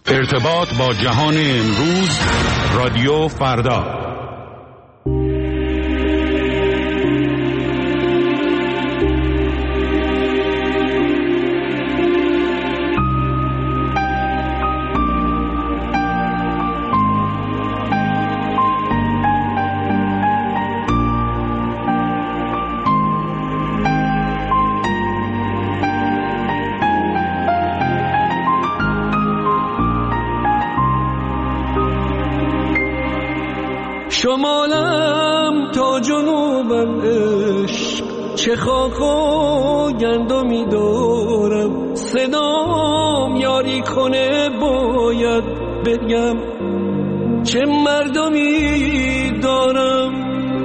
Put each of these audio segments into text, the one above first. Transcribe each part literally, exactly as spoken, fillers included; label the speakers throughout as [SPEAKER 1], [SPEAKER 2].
[SPEAKER 1] ارتباط با جهان امروز، رادیو فردا.
[SPEAKER 2] شمالم تا جنوبم عشق، چه خاک و گندمی دارم. صدام یاری کنه باید بگم چه مردمی دارم.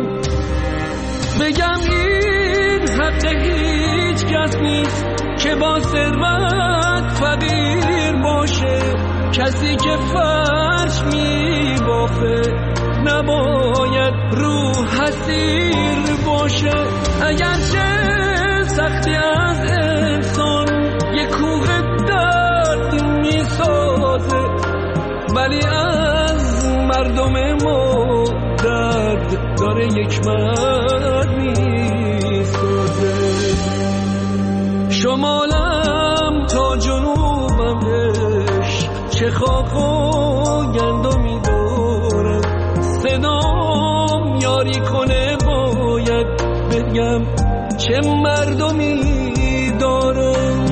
[SPEAKER 2] بگم این حق هیچ کس نیست که با ثروت فقیر باشه. کسی که فرش می بافه نباید رو حسیر باشه. اگرچه سختی از انسان یک کوه درد می سازه، ولی از مردم ما درد داره یک مرد می سازه. شمالم تا جنوبم عشق، چه خاک و گندمی دارم. صدام یاری کنه باید بگم چه مردمی دارم.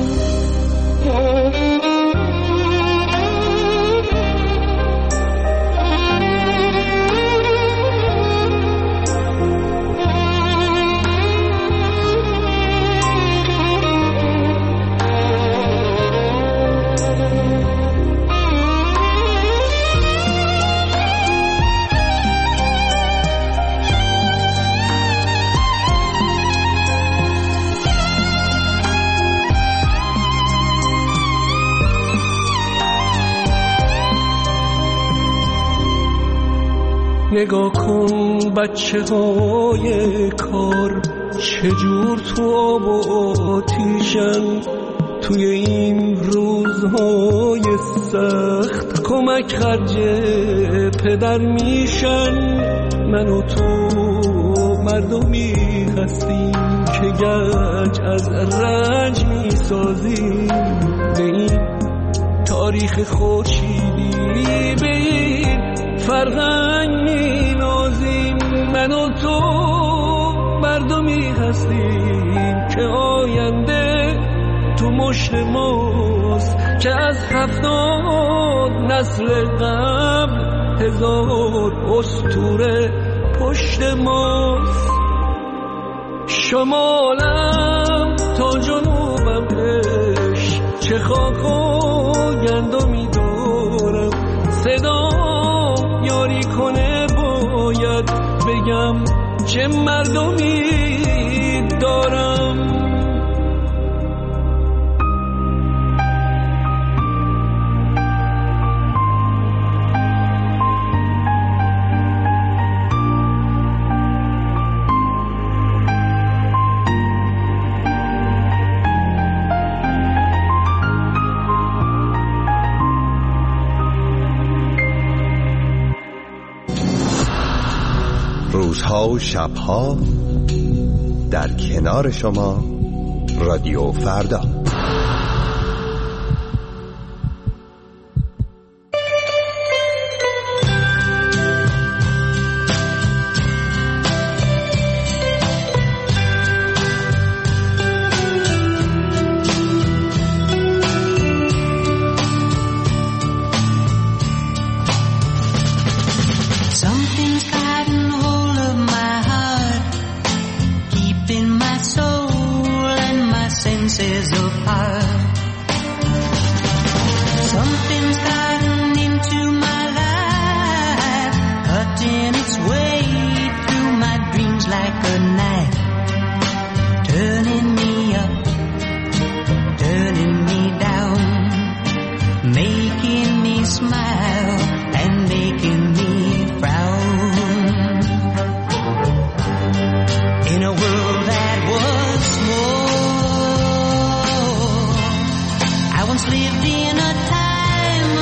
[SPEAKER 2] نگاه کن بچه های کار چجور تو آب و آتیشن. توی این روزهای سخت کمک خرج پدر میشن. من و تو مردمی هستیم که گنج از رنج میسازیم. به این تاریخ خورشیدی، به این فرهنگ می نازیم. من و تو مردمی هستیم که آینده تو مشت ماست، که از هفتاد نسل قبل هزار اسطوره پشت ماست. شمالم تا جنوبم عشق، چه خاک و گندمی دارم. صدا یاری کنه باید بگم چه مردمی دارم.
[SPEAKER 3] روزها و شبها در کنار شما، رادیو فردا.
[SPEAKER 4] Lived in a time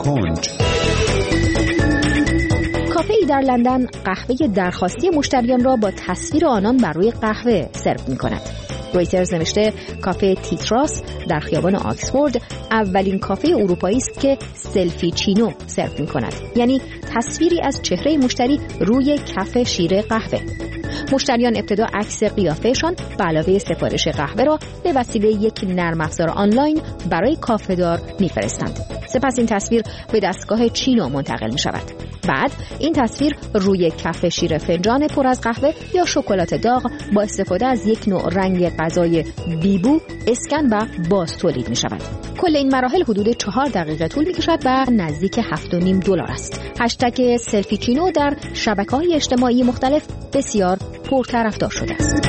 [SPEAKER 1] کنج.
[SPEAKER 4] کافه‌ای در لندن قهوه درخواستی مشتریان را با تصویر آنان بر روی قهوه سرو می‌کند. رویترز نوشته کافه تیتراس در خیابان آکسفورد اولین کافه اروپایی است که سلفی چینو سرو می‌کند، یعنی تصویری از چهره مشتری روی کف شیره قهوه. مشتریان ابتدا عکس قیافه‌شان به علاوه سفارش قهوه را به وسیله یک نرم افزار آنلاین برای کافه‌دار می‌فرستند. سپس این تصویر به دستگاه چینو منتقل می‌شود. بعد این تصویر روی کف شیر فنجان پر از قهوه یا شکلات داغ با استفاده از یک نوع رنگ غذای بیبو اسکن و باز تولید می‌شود. کل این مراحل حدود چهار دقیقه طول می‌کشد و نزدیک هفت و نیم دلار است. هشتگ سلفی چینو در شبکه‌های اجتماعی مختلف بسیار پرطرفدار شده است.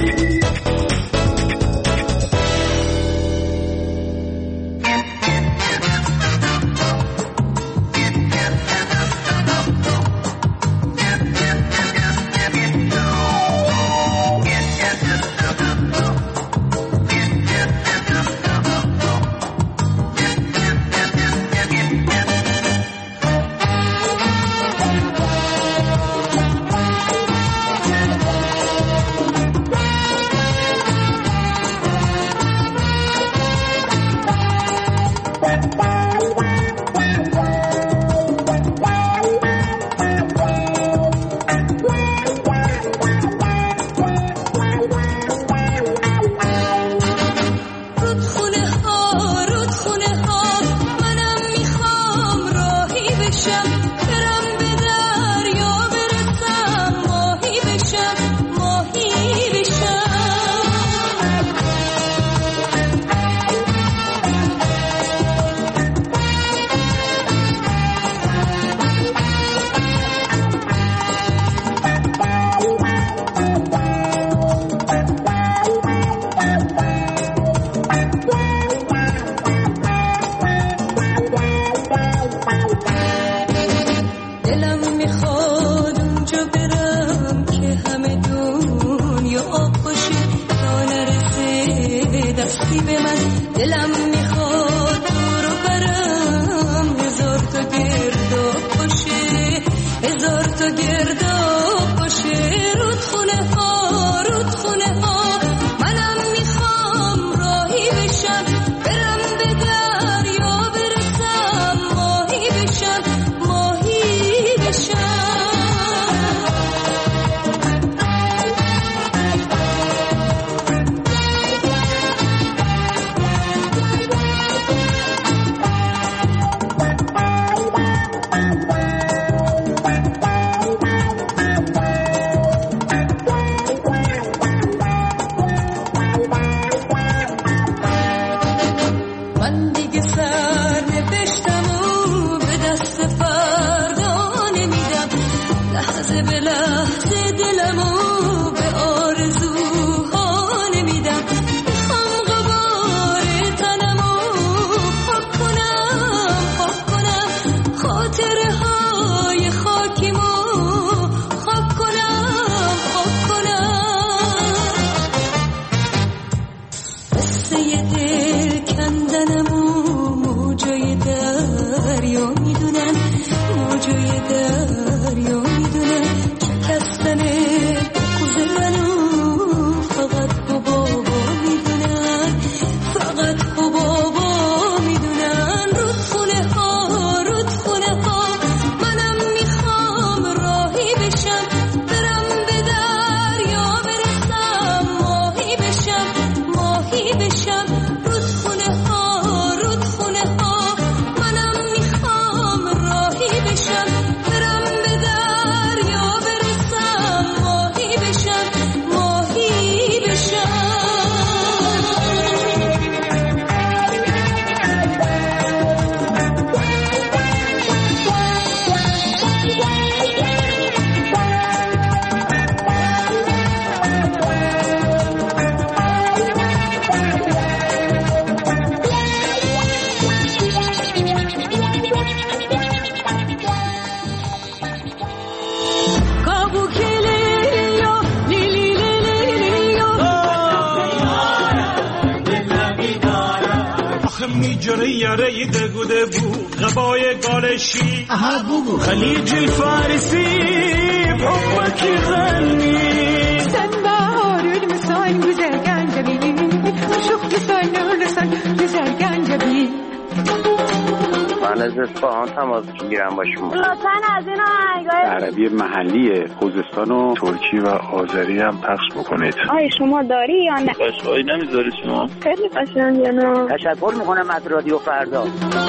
[SPEAKER 2] میجره یره دگوده بو غبای گالشی
[SPEAKER 5] اها بگو
[SPEAKER 2] خلیج الفارسی بحبك يغني
[SPEAKER 6] سنبارد مساين بزرگان جبی شوخ بساين نورسان بزرگان جبی
[SPEAKER 7] من از اصفهان تماس میگیرم با شما.
[SPEAKER 8] لطفاً از این آهنگای
[SPEAKER 9] عربی محلی خوزستان و ترکی و آذری هم پخش بکنید.
[SPEAKER 8] آیا شما داری یا نه؟
[SPEAKER 9] قشنگی نمیذاری شما؟
[SPEAKER 8] خیلی قشنگه نه.
[SPEAKER 7] تشکر میکنم از رادیو فردا.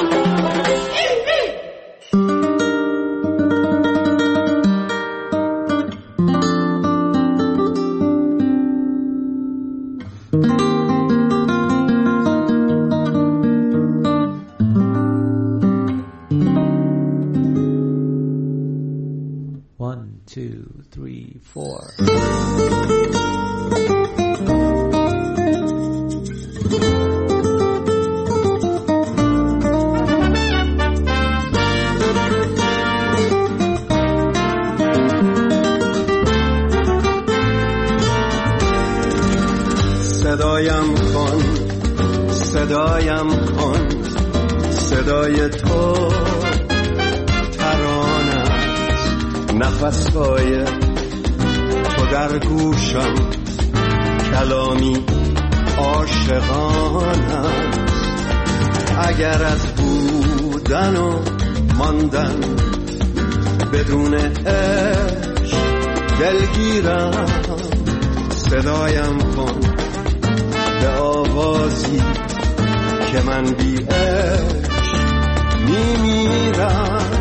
[SPEAKER 2] Two, three, four.
[SPEAKER 3] صدایم کن صدایم کن صدای تو نفس‌های تو در گوشم کلامی عاشقانه اگر از بودن و ماندن بدون عشق دلگیرم صدایم کن به آوازی که من بی عشق میمیرم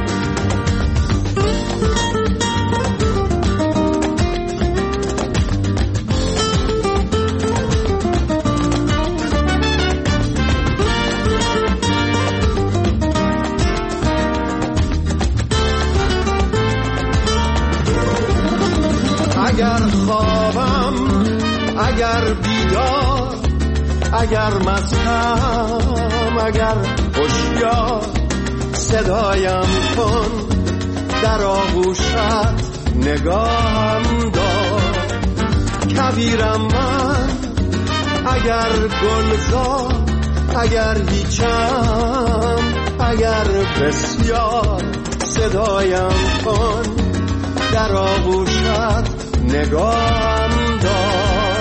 [SPEAKER 3] اگر خوابم اگر بیدار اگر مستم اگر هوشیار صدایم کن در آغوشت نگاهم دار کبیرم من اگر گلزار اگر هیچم اگر بسیار صدایم کن در آغوشت نگاهم دار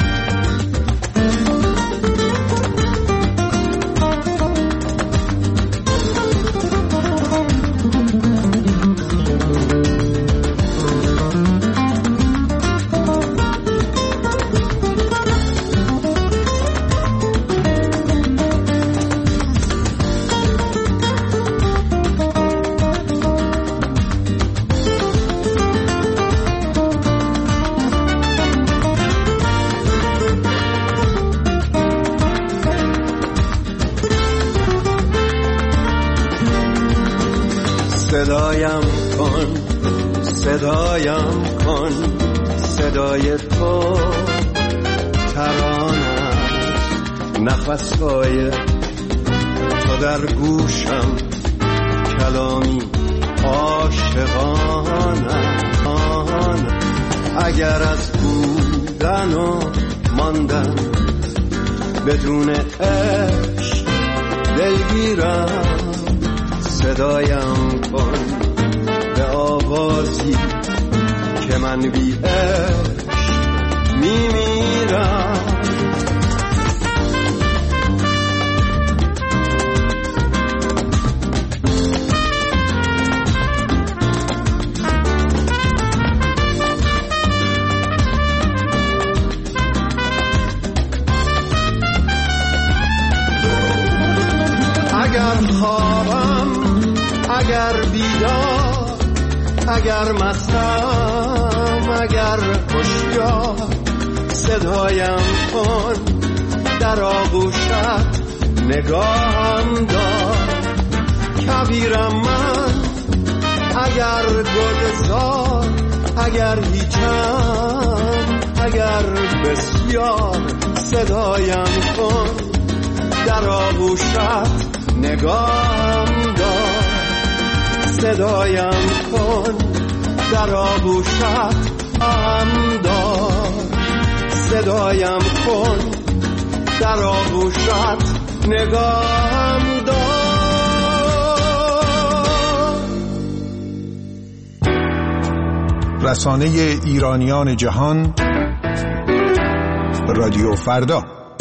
[SPEAKER 3] صدایم کن صدایم کن صدای تو ترانه نفس‌های تو در گوشم کلامی عاشقانه اگر از بودن و ماندن بدون عشق دلگیرم صدایم کن به آوازی که من بی عشق میمیرم اگر خوابم اگر بیدار اگر مستم اگر هوشیار صدایم کن در آغوشت نگاهم دار کبیرم من اگر گلزار اگر هیچم اگر بسیار صدایم کن در آغوشت نگاهم دار صدایم کن در آغوشت هم دار صدایم کن در آغوشت نگاهم دار.
[SPEAKER 5] رسانه ایرانیان جهان، رادیو فردا.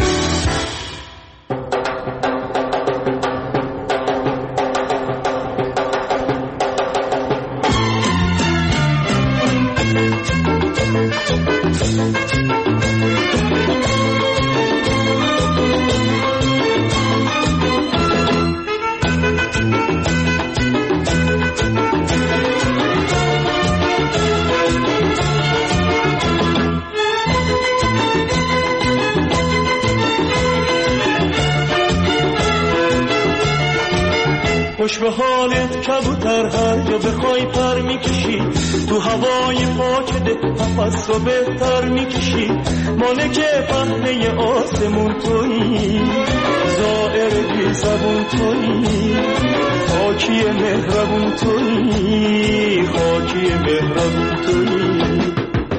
[SPEAKER 2] خوش به حالت کبوتر، هر جا بخوای پر میکشی، تو هوای پاک ده نفس رو بهتر میکشی. مالک پهنه آسمون تویی، زائر بی زبون تویی، خاکی مهربون تویی، خاکی مهربون تویی.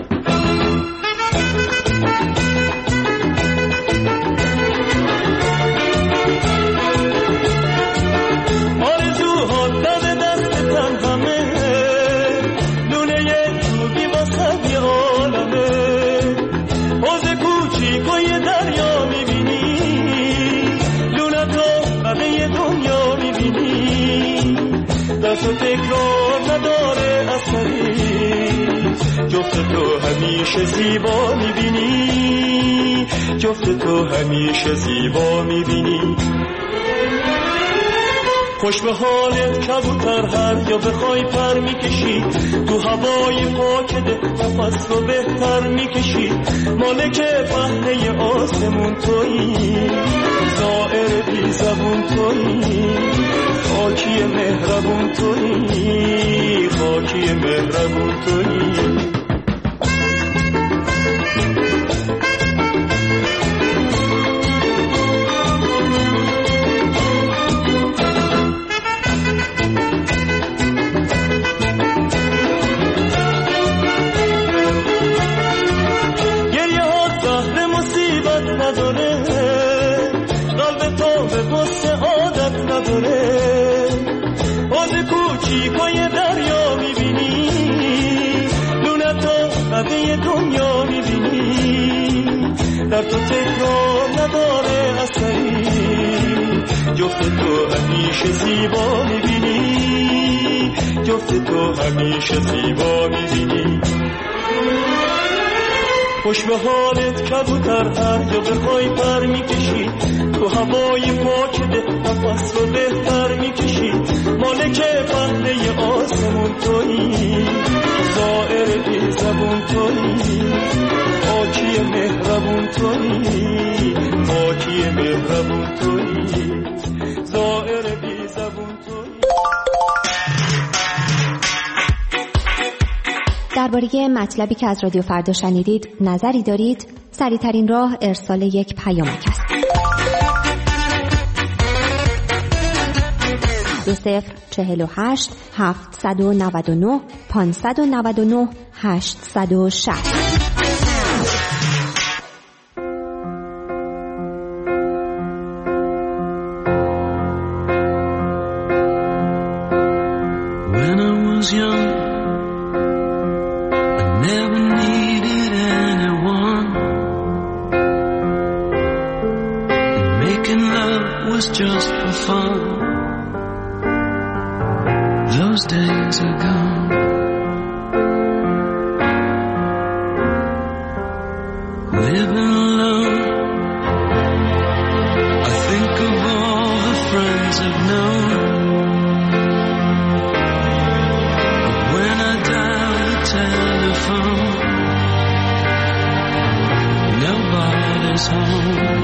[SPEAKER 2] تو تکرار نداره اثری، جفت تو همیشه زیبا میبینی، جفت تو همیشه زیبا میبینی. خوش به حالت کبوتر، هر جا بخوای پر میکشی، تو هوای پاک ده نفس رو بهتر میکشی. مالک پهنه آسمون تویی، زائر بی زبون تویی، خاکی مهربون تویی، خاکی مهربون تویی. دنیا میبینی، در تو تکرار نداره اثری، جفت تو همیشه زیبا میبینی، جفت تو همیشه زیبا میبینی. خوش به حالت کبوتر، هر جا بخوای پر میکشی، تو هوای پاک ده نفس رو بهتر میکشی. مالک پهنه آسمون تویی، زائر بی زبون تویی، خاکی مهربون تویی، خاکی مهربون تویی، زائر بی زبون تویی.
[SPEAKER 4] درباره مطلبی که از رادیو فردا شنیدید نظری دارید؟ سریع‌ترین راه ارسال یک پیامک است. دو صفر چهل و هشت هفتصد و نود و نه پانصد و نود و نه هشتصد و شصت.
[SPEAKER 10] When I was young, I never needed anyone. Making love was just for fun. Those days are gone. Living alone, I think of all the friends I've known. But when I dial the telephone, nobody's home.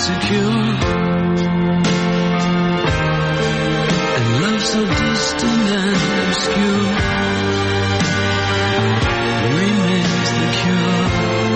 [SPEAKER 10] secure. And love so distant and obscure remains the cure.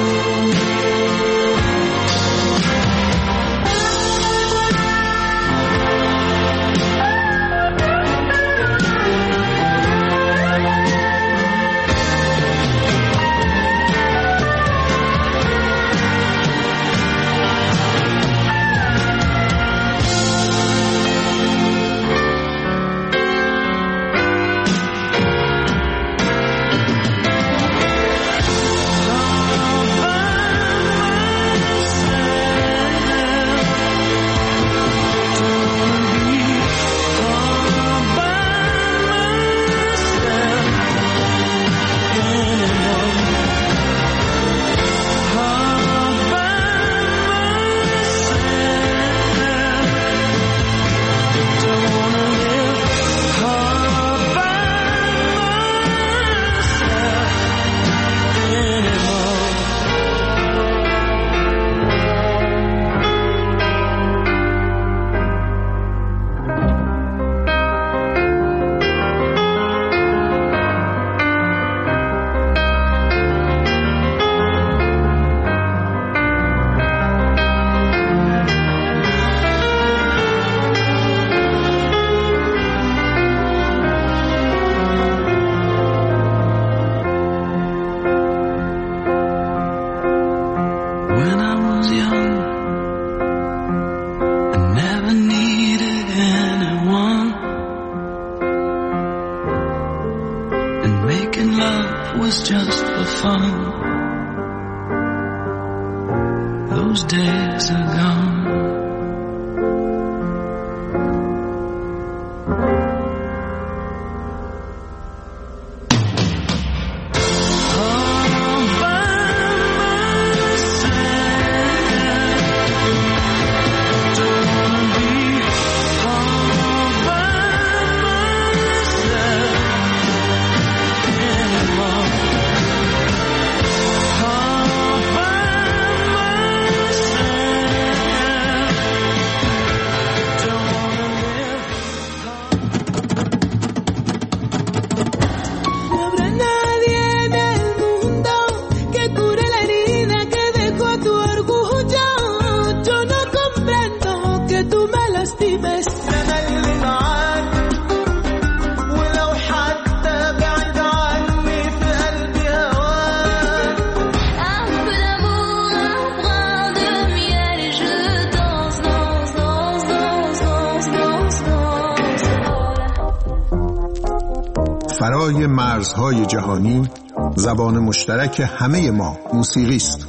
[SPEAKER 5] فرای مرزهای جهانی، زبان مشترک همه ما موسیقی است.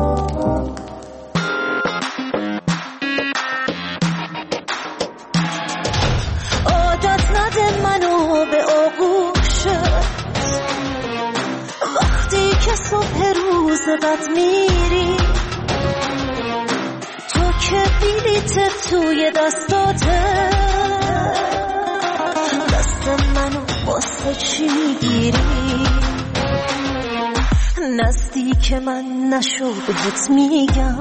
[SPEAKER 11] عادت نده منو به آغوشت وقتی که صبح روز بد میری، تو که بلیت توی دستاته، دست منو واسه چی میگیری؟ نزدیک من نشو بهت میگم،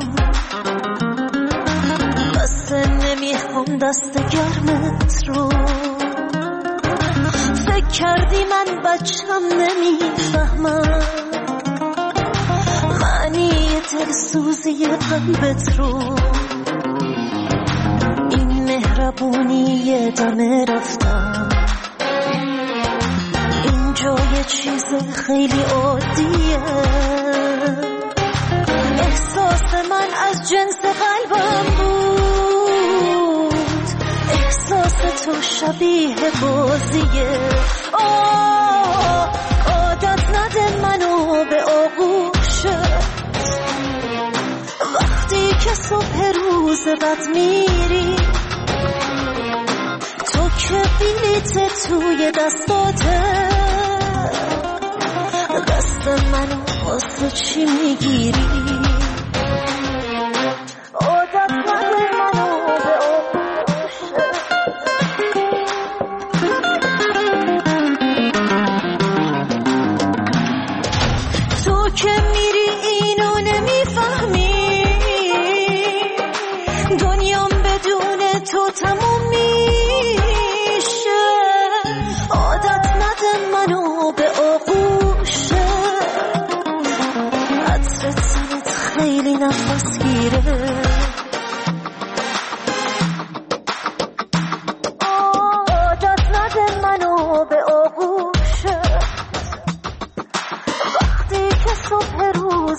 [SPEAKER 11] بس نمیخوام دست گرمت رو. فکر کردی من بچم نمیفهمم معنی دلسوزی قلبت رو. این مهربونی دم رفتم، یه چیز خیلی عادیه. احساس من از جنس قلبم بود، احساس تو شبیه بازیه. آه عادت نده منو به آغوشت وقتی که صبح روز بد میری، تو که بلیت توی دستاته، دست منو واسه چی میگیری؟ عادت نده منو به تو که میری اینو نمیفهمی،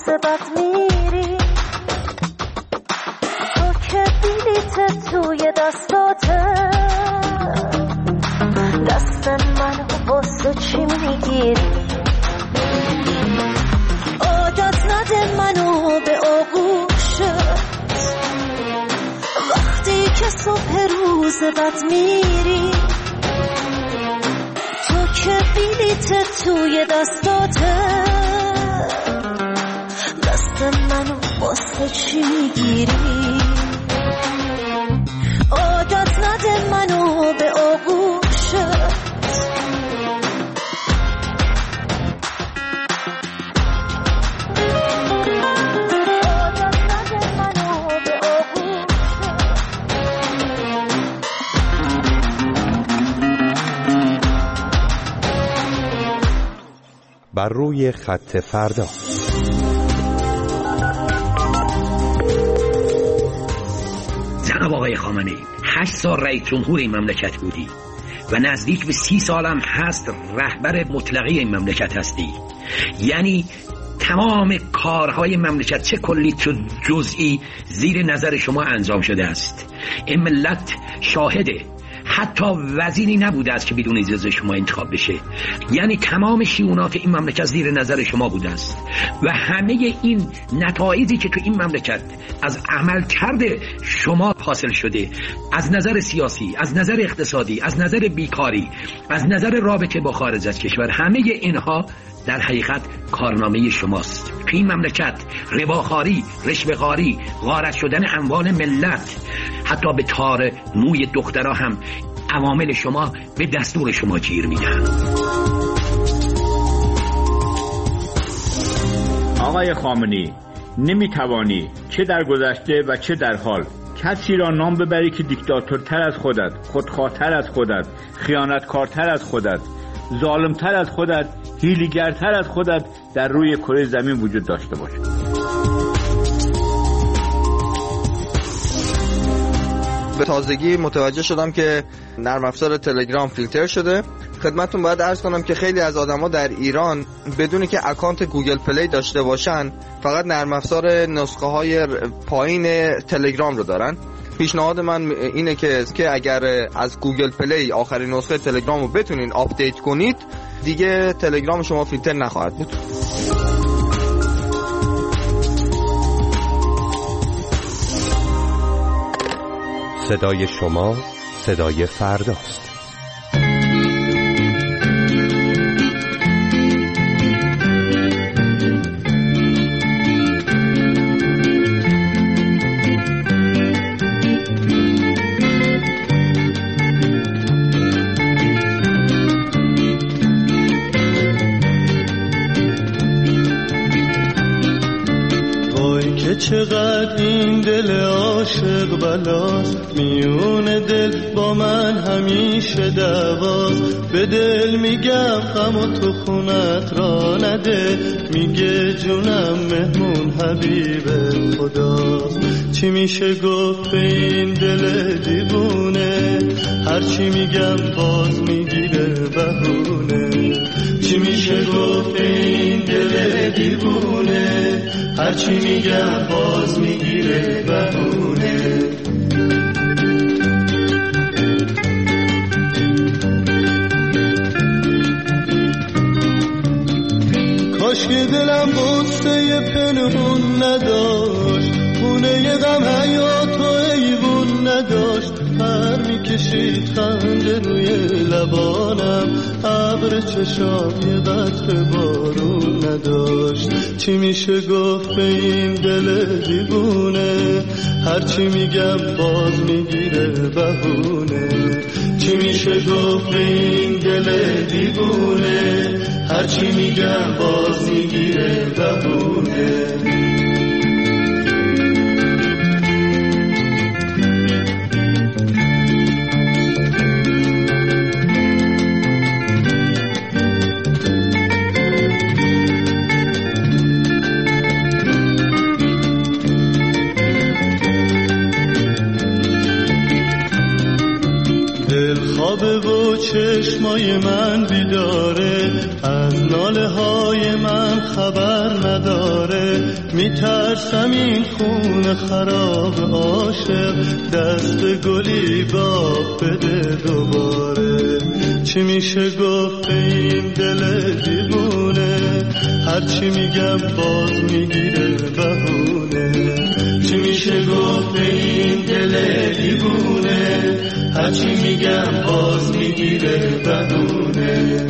[SPEAKER 11] بد میری، تو که بلیت توی دستاته، دست منو واسه چی میگیری؟ عادت نده منو به آغوشت، وقتی که صبح روز بد میری، تو که بلیت توی دستاته، دست منو واسه چی میگیری؟ عادت نده منو به آغوشت،
[SPEAKER 12] بر روی خط فردا.
[SPEAKER 13] جناب آقای خامنه‌ای، هشت سال رئیس جمهور این مملکت بودی و نزدیک به سی سالم هست رهبر مطلقه این مملکت هستی. یعنی تمام کارهای مملکت چه کلی چه جزئی زیر نظر شما انجام شده است. این ملت شاهده، حتی وزیری نبوده است که بدون اجازه شما انتخاب بشه. یعنی تمام شئونات این مملکت زیر نظر شما بوده است و همه این نتایجی که تو این مملکت از عمل کرده شما حاصل شده، از نظر سیاسی، از نظر اقتصادی، از نظر بیکاری، از نظر رابطه با خارج از کشور، همه اینها در حقیقت کارنامه شماست. تو این مملکت رباخواری، رشوه‌خواری، غارت شدن اموال ملت، حتی به تار موی دخترها هم عوامل شما به دستور شما گیر میدن.
[SPEAKER 14] آقای خامنه‌ای، نمیتوانی چه در گذشته و چه در حال کسی را نام ببری که دیکتاتورتر از خودت، خودخواهتر از خودت، خیانتکارتر از خودت، ظالمتر از خودت، هیله‌گرتر از خودت در روی کره زمین وجود داشته باشه.
[SPEAKER 15] به تازگی متوجه شدم که نرم افزار تلگرام فیلتر شده. خدمتتون باید عرض کنم که خیلی از آدما در ایران بدونی که اکانت گوگل پلی داشته باشن فقط نرم افزار نسخه های پایین تلگرام رو دارن. پیشنهاد من اینه که که اگر از گوگل پلی آخرین نسخه تلگرام رو بتونین آپدیت کنید، دیگه تلگرام شما فیلتر نخواهد بود.
[SPEAKER 12] صدای شما صدای فرداست.
[SPEAKER 16] چقدر این دل عاشق بلاست، میون دل با من همیشه دعواست. به دل میگم غم و تو خونت را نده، میگه جونم مهمون حبیب خداست. چی میشه گفت به این دل دیوونه، هرچی میگم باز میگیره بهونه. چی میشه گفت به این دل دیوونه، هرچی میگم باز میگیره بهونه. کاش که دلم بسته پنهون نداشت، خونه ی غم حیات و ایوون نداشت. پر میکشید خنده روی لبانم، ابر چشام یه قطره بارون نداشت. چی میشه گفت به این دل دیوونه، هرچی میگم باز میگیره بهونه. چی میشه گفت به این دل دیوونه، هرچی میگم باز میگیره بهونه. خوابه و چشمای من بیداره، از ناله های من خبر نداره. میترسم این خون خراب عاشق دست گلی باب بده دوباره. چی میشه گفت به این دل دیوونه، هرچی میگم باز میگیره بهونه. چی میشه گفت به این دل دیوونه، هرچی میگم باز میگیره بهونه.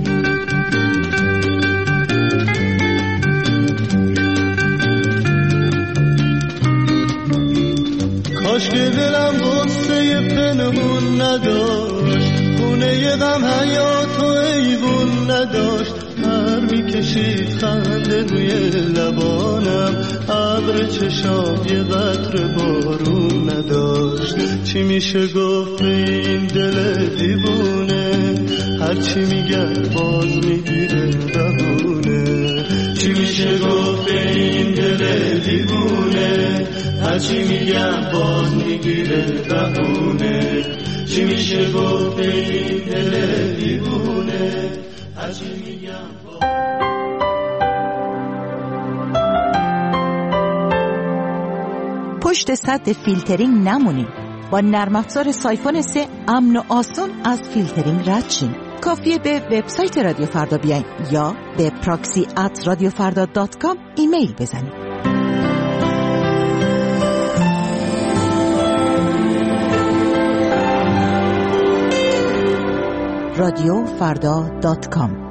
[SPEAKER 16] کاش که دلم غصه پنهون نداشت، خونه غم حیات و ایوون نداشت. هر میکشید خنده روی لبانم، ابر چشام یه قطره بارون نداشت. چی میشه گفت به این دل دیوونه، هرچی میگن باز میگیره بهونه. چی میشه گفت به این دل دیوونه، هرچی میگن باز میگیره بهونه. چی میشه گفت به این دل دیوونه، هرچی میگن باز.
[SPEAKER 17] پشت سد فیلترینگ نمونید. با نرم افزار سایفون سه امن و آسون از فیلترینگ رد شین. کافیه به وبسایت رادیو فردا بیاین یا به پراکسی ات رادیو فردا دات کام ایمیل بزنید. رادیو فردا دات کام.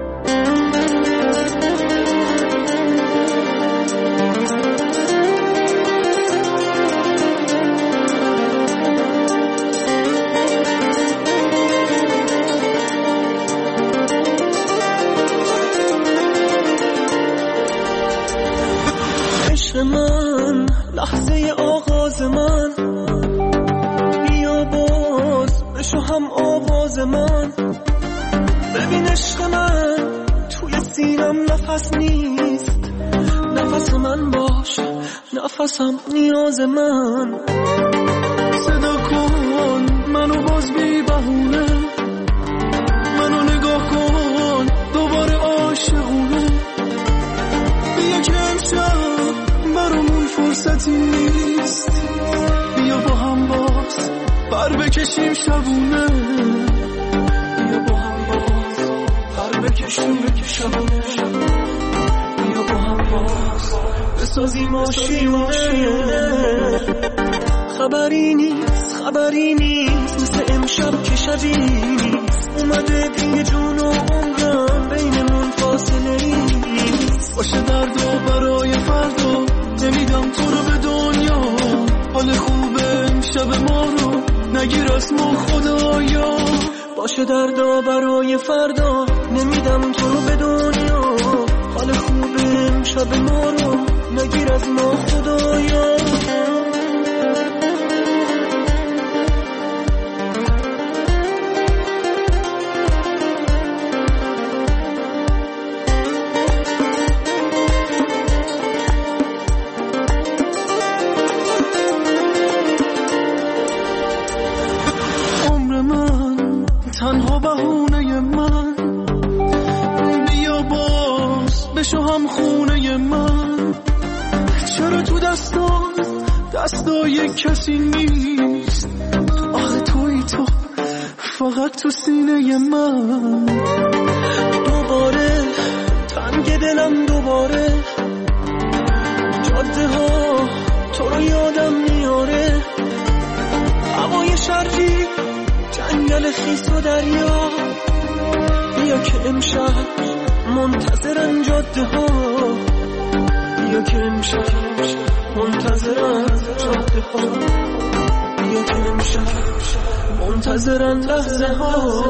[SPEAKER 3] من لحظه آغاز من، بیا باز بشو هم آواز من. ببین عشق من توی سینم نفس نیست، نفس من باش نفسم نیاز من. صدا کن منو باز بی بهونه، منو نگاه کن دوباره عاشقونه. بیا که امشب برامون فرصتی نیست، بیا با هم باز پر بکشیم شبونه. بیا با هم باز پر بکشیم شبونه. بیا با هم باز بسازیم آشیونه. خبری نیست خبری نیست مثل امشب که شبی نیست. اومده دیگه جون و عمرم بینمون فاصله نیست. باشه درد و برای فردا نمیدم تو رو به دنیا. حال خوبه شب ما رو نگیر از ما خدایا. باشه دردا برای فردا نمیدم تو رو به دنیا. حال خوبه شب ما رو نگیر از ما خدایا. تنها بهونه من، بیا باز بشو هم خونه من. چرا تو دستات دستای کسی نیست؟ آخه توی تو فقط تو سینه من. دوباره تنگ دلم دوباره، جاده ها تو رو یادم میاره. هوای شرقی جنگل خیس و دریا، بیا که امشب منتظرن جاده ها. بیا که امشب منتظرن جاده ها. بیا که امشب منتظرن لحظه ها.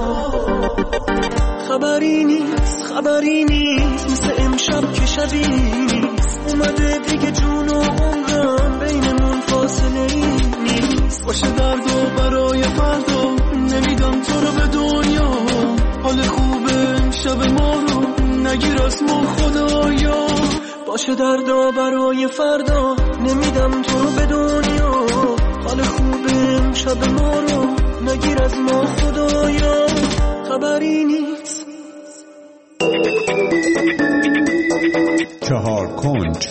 [SPEAKER 3] خبری نیست خبری نیست مثل امشب که شبی نیست. اومده دیگه جون و عمرم بینمون فاصله نیست. باشه درد و برای فردا نمیدم تو رو به دنیا. حال خوبه شب ما رو نگیر از ما خدایا. باشه دردا برای فردا نمیدم تو رو به دنیا. حال خوبه شب ما رو نگیر از ما خدایا خبری نیست.
[SPEAKER 5] چهار کنج.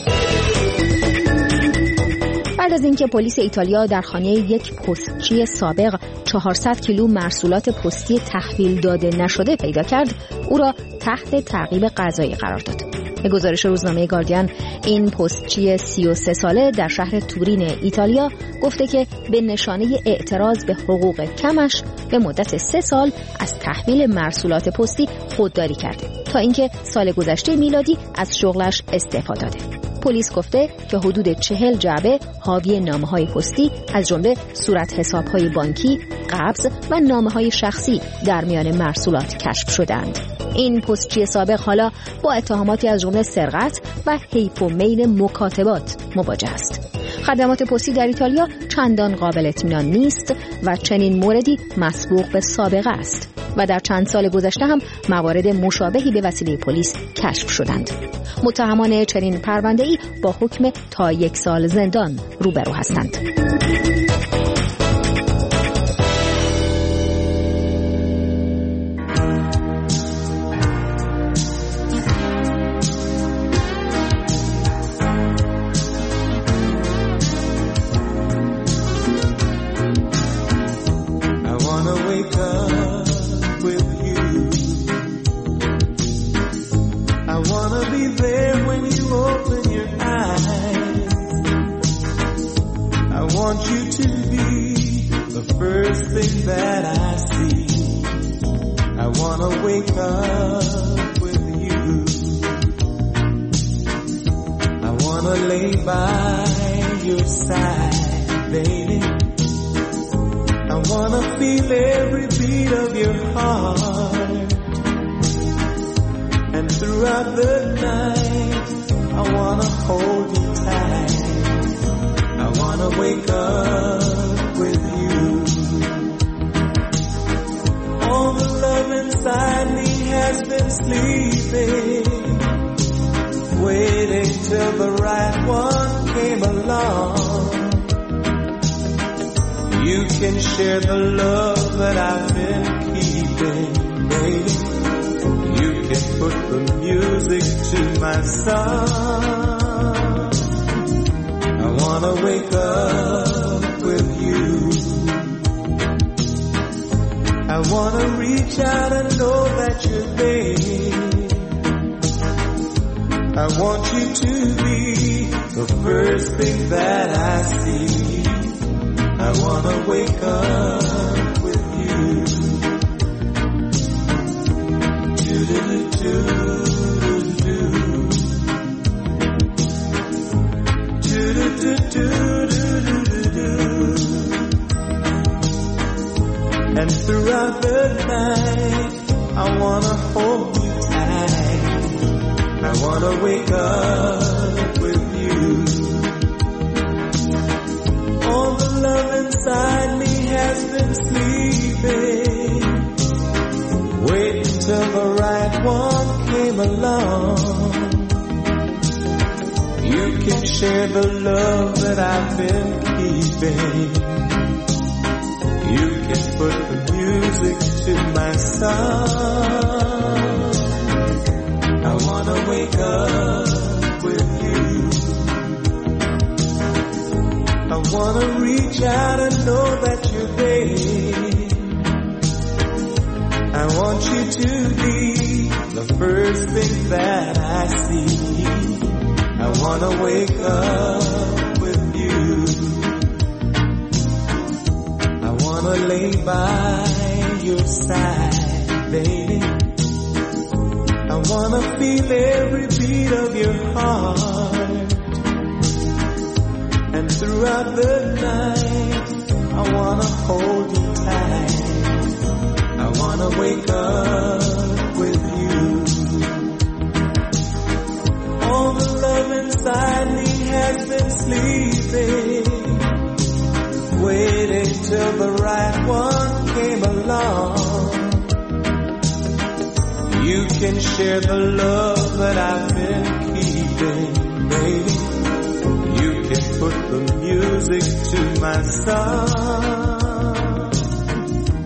[SPEAKER 4] بعد از اینکه پلیس ایتالیا در خانه یک پستچی سابق چهارصد کیلو مرسولات پستی تحویل داده نشده پیدا کرد، او را تحت تعقیب قضایی قرار داد. به گزارش روزنامه گاردین، این پستچی سی و سه ساله در شهر تورین ایتالیا گفته که به نشانه اعتراض به حقوق کمش به مدت سه سال از تحویل مرسولات پستی خودداری کرده تا اینکه سال گذشته میلادی از شغلش استعفا داده. پلیس گفته که حدود چهل جعبه حاوی نامه‌های پستی از جمله صورت حساب‌های بانکی، قبض و نامه‌های شخصی در میان مرسولات کشف شدند. این پستچی سابق حالا با اتهاماتی از جمله سرقت و حیف و میل مکاتبات مواجه است. خدمات پستی در ایتالیا چندان قابل اطمینان نیست و چنین موردی مسبوق به سابقه است و در چند سال گذشته هم موارد مشابهی به وسیله پلیس کشف شدند. متهمان چنین پرونده‌ای با حکم تا یک سال زندان روبرو هستند.
[SPEAKER 3] And throughout the night, I wanna hold you tight. I wanna wake up with you. All the love inside me has been sleeping. Wait until the right one came along. You can share the love that I've been keeping. You can put the music to my song. I wanna wake up with you. I wanna reach out and know that you're there. I want you to be the first thing that I see. I wanna wake up with you. I wanna lay by your side, baby. I wanna feel every beat of your heart. And throughout the night, I wanna hold you tight. I wanna wake up with you. All the love inside me has been sleeping, waiting till the right one came along. You can share the love that I've been keeping, baby. You can put the music to my song.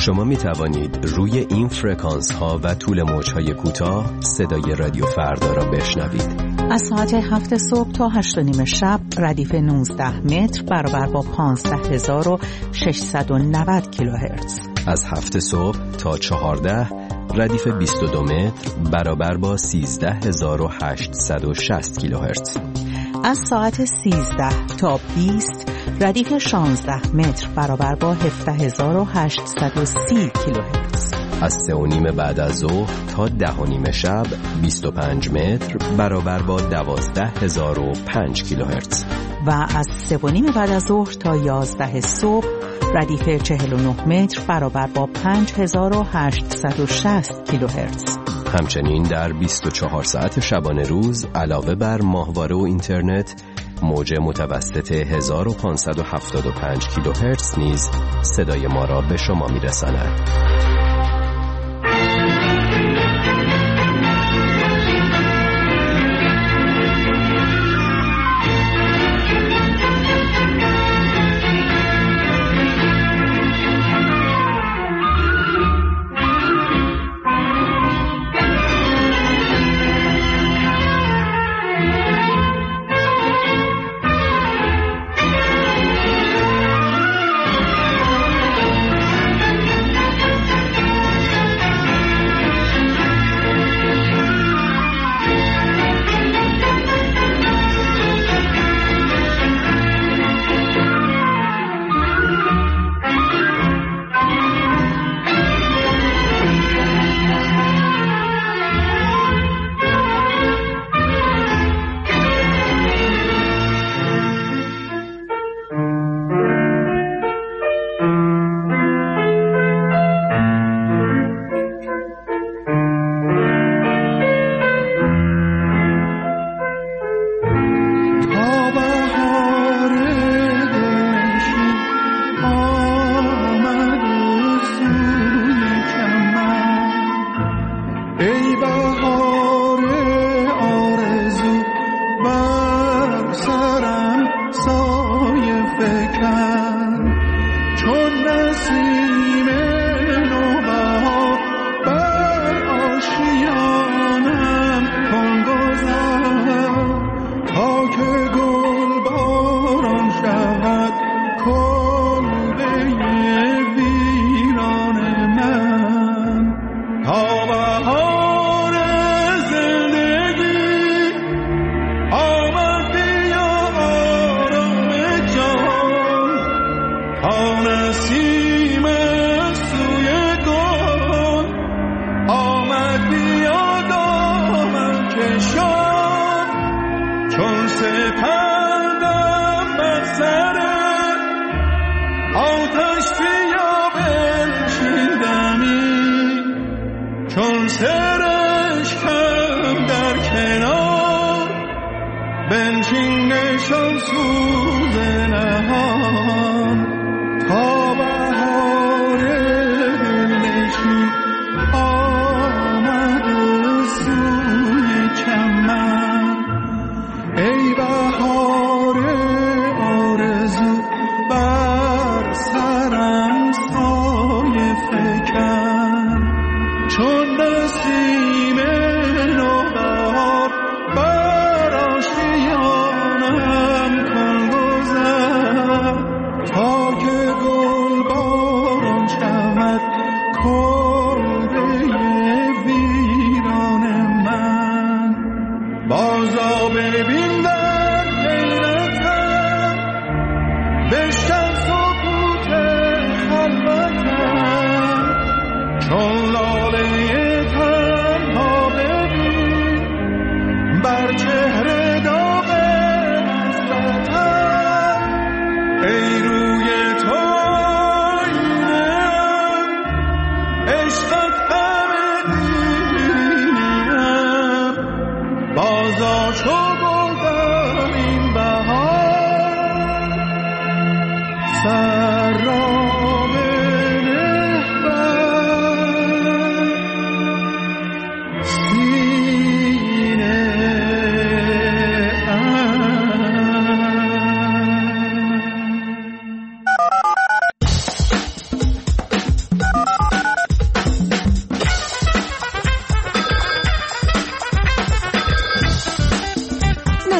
[SPEAKER 18] شما می توانید روی این فرکانس ها و طول موج های کوتاه صدای رادیو فردا را بشنوید.
[SPEAKER 17] از ساعت هفت صبح تا هشت و نیم شب ردیف نوزده متر برابر با پانزده هزار و ششصد و نود کیلوهرتز.
[SPEAKER 18] از هفت صبح تا چهارده ردیف بیست و دو متر برابر با سیزده هزار و هشتصد و شصت کیلوهرتز.
[SPEAKER 17] از ساعت سیزده تا بیست ردیف شانزده متر برابر با هفده هزار و هشتصد و سی کیلوهرتز.
[SPEAKER 18] از سه و نیم بعد از ظهر تا ده و نیم شب بیست و پنج متر برابر با دوازده هزار و پنج کیلوهرتز.
[SPEAKER 17] و از سه و نیم بعد از ظهر تا یازده صبح ردیف چهل و نه متر برابر با پنج هزار و هشتصد و شصت کیلوهرتز.
[SPEAKER 18] همچنین در بیست و چهار ساعت شبانه روز علاوه بر ماهواره و اینترنت موج متوسط هزار و پانصد و هفتاد و پنج کیلوهرتز نیز صدای ما را به شما می‌رساند.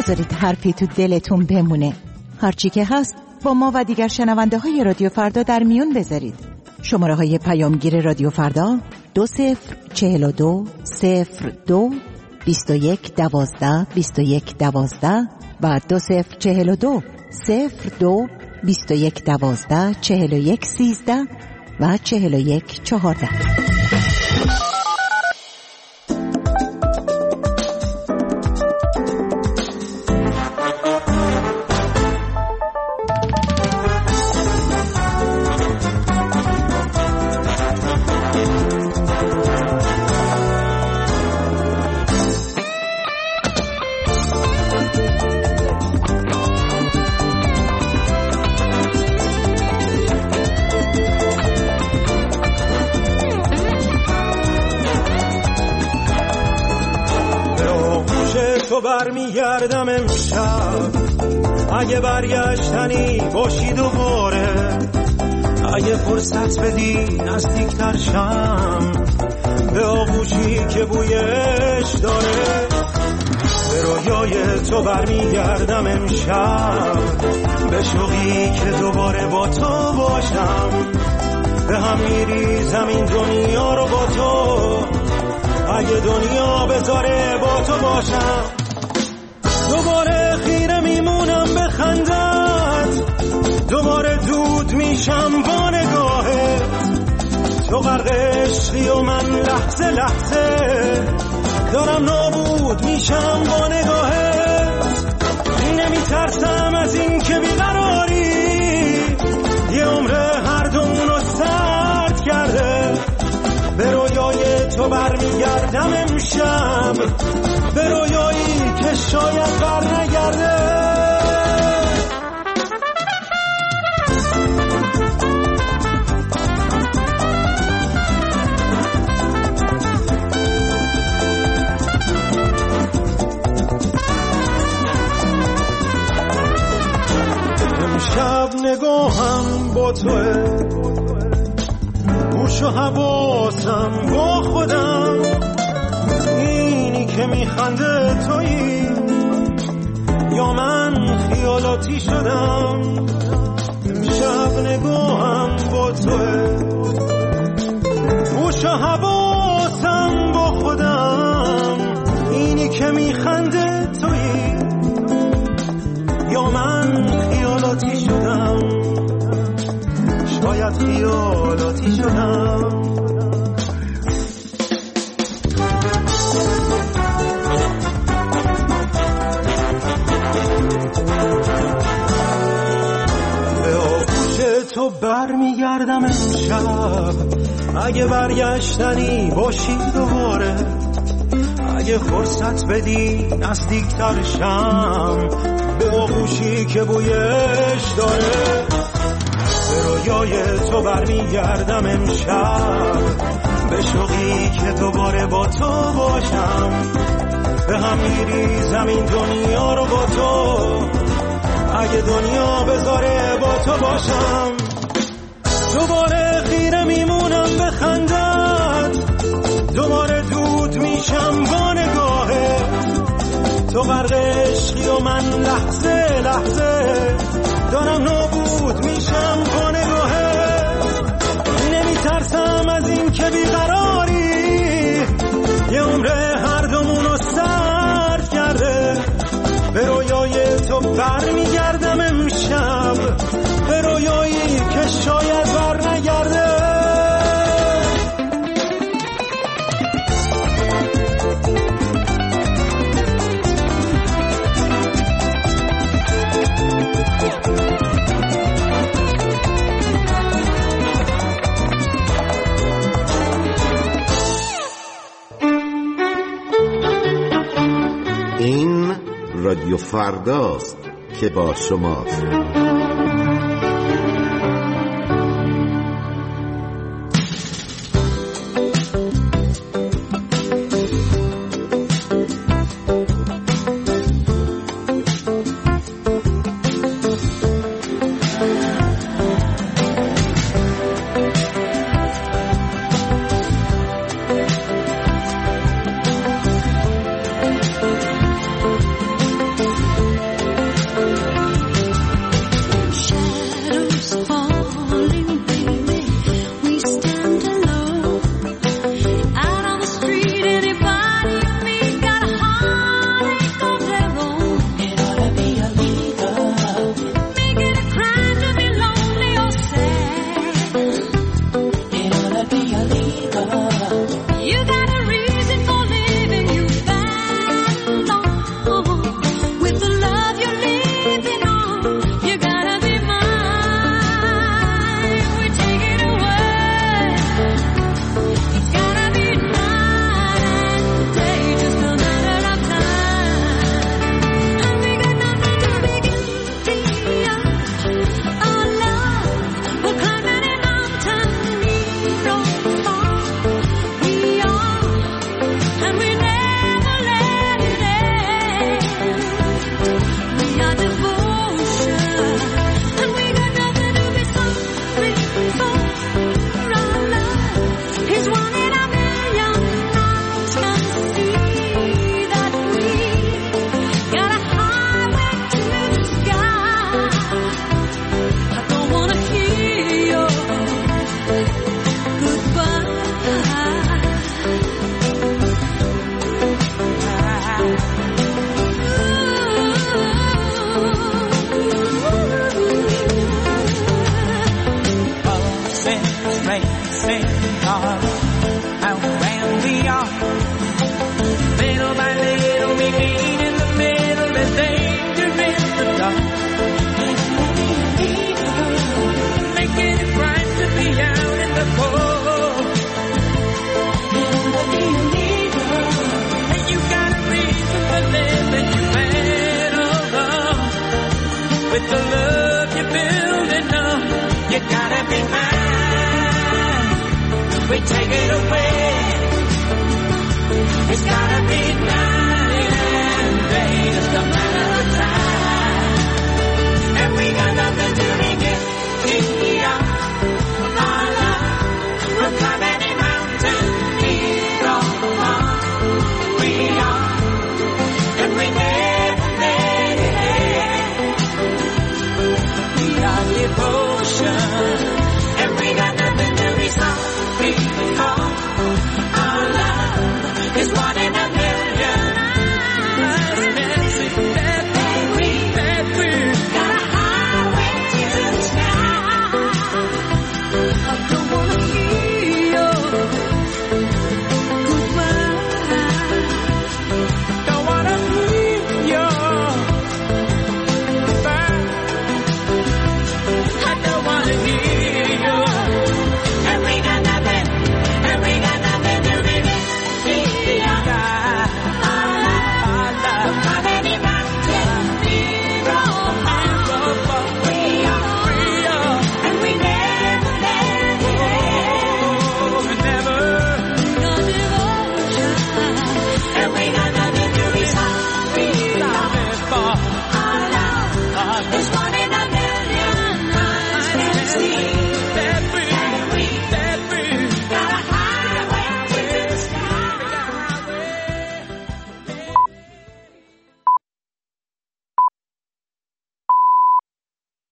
[SPEAKER 17] نذارید حرفی تو دلتون بمونه. هرچی که هست با ما و دیگر شنونده های رادیو فردا در میون بذارید. شماره های پیامگیر رادیو فردا دو صفر چهل و دو صفر دو بیست و یک دوازده بیست و یک دوازده و دو صفر چهل و دو صفر دو بیست و یک دوازده چهل و یک سیزده و چهل و یک چهارده.
[SPEAKER 2] برمیگردم امشب اگه برگشتنی باشی دوباره، اگه فرصت بدی نزدیکتر شم به آغوشی که بویش داره. به رویای تو برمیگردم امشب به شوقی که دوباره با تو باشم. به هم میریزم این دنیا رو با تو، اگه دنیا بذاره با تو باشم. دوباره خیره میمونم به خندت، دوباره دود میشم با نگاهت. تو غرق عشقی و من لحظه لحظه دارم نابود میشم با نگاهت. نمیترسم از این که بیقراری یه عمر هر دومونو سرد کرده. به رویای تو برمیگردم امشب، به رویایی که شاید بر نگرده. امشب نگاهم با توه، گوش و حواسم با خودم. اینی که میخنده تویی یا من خیالاتی شدم؟ امشب نگاهم با توه، گوش و حواسم با خودم. اینی که میخنده تویی یا من خیالاتی شدم؟ شاید خیالاتی شدم. به آغوش تو برمیگردم امشب اگه برگشتنی باشی دوباره، اگه فرصت بدی نزدیکتر شم به آغوشی که بویش داره. به رویای تو برمیگردم امشب به شوقی که دوباره با تو باشم. به هم میریزم این دنیا رو با تو، اگه دنیا بذاره با تو باشم. دوباره خیره میمونم به خندت، دوباره دود میشم با نگاهت. تو غرق عشقی و من لحظه لحظه دارم نابود میشم با نگاهت. نمیترسم از این که بیقراری یه عمر هر دومونو سرد کرده. به رویای تو برمیگردم امشب، به رویایی که شاید بر نگرده.
[SPEAKER 19] این رادیو فرداست که با شماست.
[SPEAKER 10] with the love you're building up. You gotta be mine. We take it away. It's gotta be night and day, just a matter of time. And we got nothing to regret. We are our love. We'll climb any mountain, here on we are. And we never let it end. We are devoted.